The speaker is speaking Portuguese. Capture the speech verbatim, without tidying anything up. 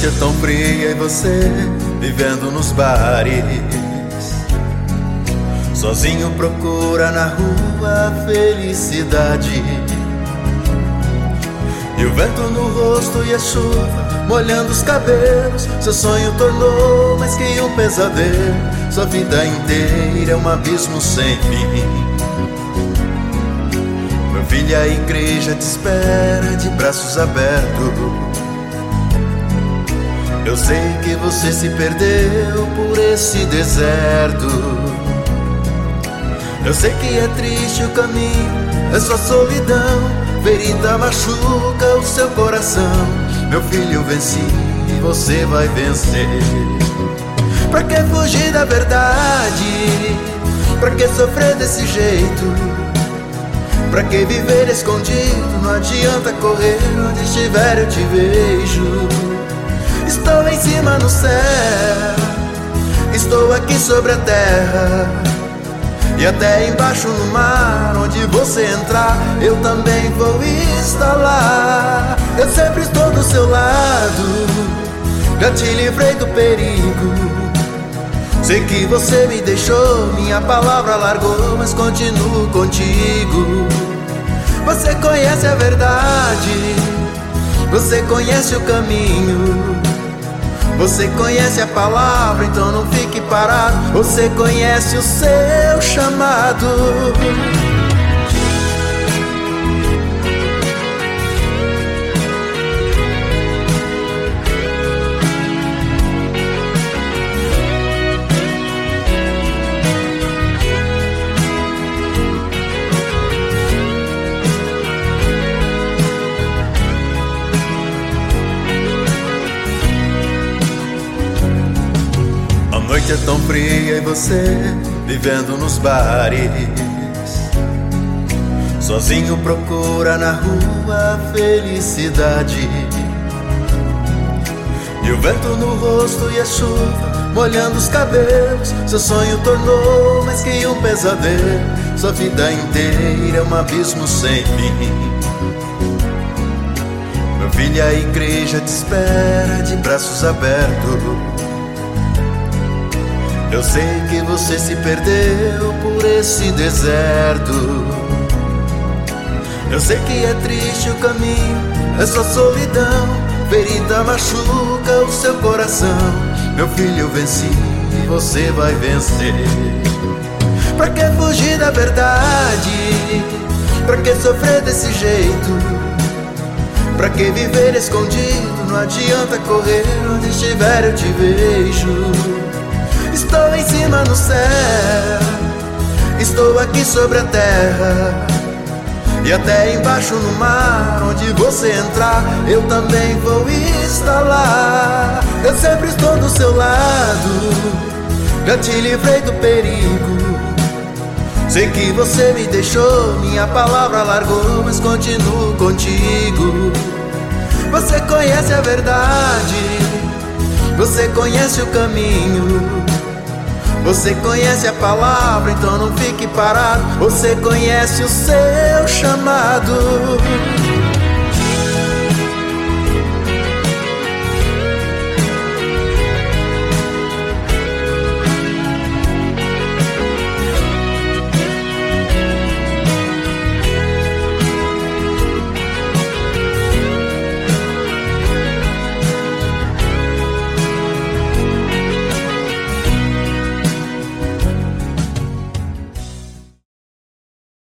noite é tão fria e você vivendo nos bares, sozinho procura na rua a felicidade. E o vento no rosto e a chuva molhando os cabelos, seu sonho tornou mais que um pesadelo. Sua vida inteira é um abismo sem fim. Meu filho, a igreja te espera de braços abertos. Eu sei que você se perdeu por esse deserto. Eu sei que é triste o caminho, é só solidão. Ferida machuca o seu coração. Meu filho, eu venci e você vai vencer. Pra que fugir da verdade? Pra que sofrer desse jeito? Pra que viver escondido? Não adianta correr, onde estiver eu te vejo. Estou em cima no céu, estou aqui sobre a terra, e até embaixo no mar, onde você entrar, eu também vou estar lá. Eu sempre estou do seu lado, já te livrei do perigo. Sei que você me deixou, minha palavra largou, mas continuo contigo. Você conhece a verdade, você conhece o caminho, você conhece a palavra, então não fique parado. Você conhece o seu chamado. A noite é tão fria e você vivendo nos bares, sozinho procura na rua a felicidade. E o vento no rosto e a chuva molhando os cabelos, seu sonho tornou mais que um pesadelo. Sua vida inteira é um abismo sem fim. Meu filho, a igreja te espera de braços abertos. Eu sei que você se perdeu por esse deserto. Eu sei que é triste o caminho, é só solidão. Ferida machuca o seu coração. Meu filho, eu venci e você vai vencer. Pra que fugir da verdade? Pra que sofrer desse jeito? Pra que viver escondido? Não adianta correr, onde estiver eu te vejo. Estou em cima no céu, estou aqui sobre a terra, e até embaixo no mar, onde você entrar, eu também vou estar lá. Eu sempre estou do seu lado, já te livrei do perigo. Sei que você me deixou, minha palavra largou, mas continuo contigo. Você conhece a verdade, você conhece o caminho, você conhece a palavra, então não fique parado. Você conhece o seu chamado.